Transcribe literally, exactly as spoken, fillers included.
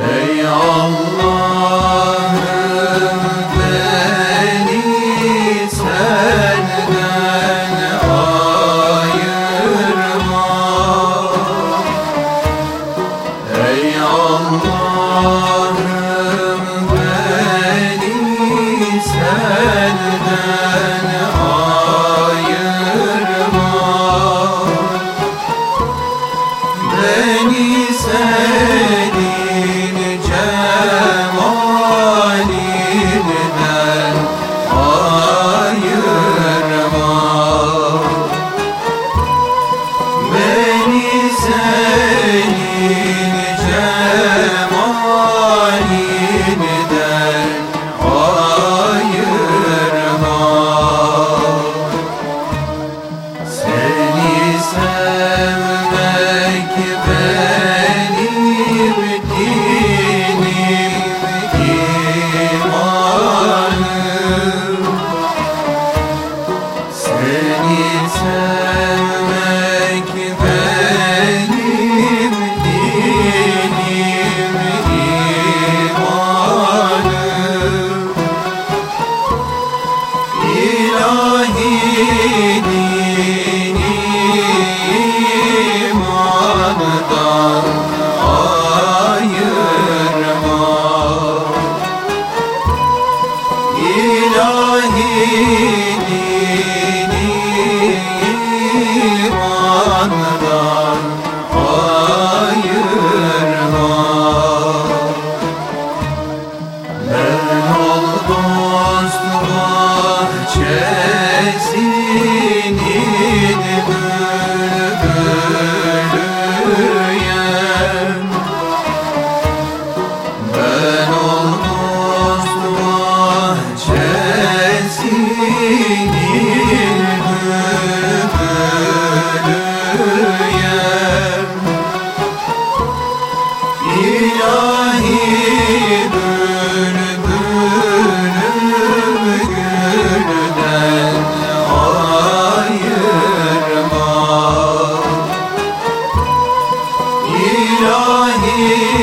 Ey Allah'ım beni senden ayırma. Ey Allah'ım beni senden ayırma. Beni senin cemalinden ayırma. Beni senin cemalinden ayırma. Seni sevmek benim dinim, imanım. Seni sevmek benim dinim, imanım. İlahi dini imandan ayırma. İlahi dini imandan ayırma. Ben ol dost bahçesinin bülbülüyem. Ben ol dost bahçesinin bülbülüyem. İlahi bülbülüm gülden ayırma. İlahi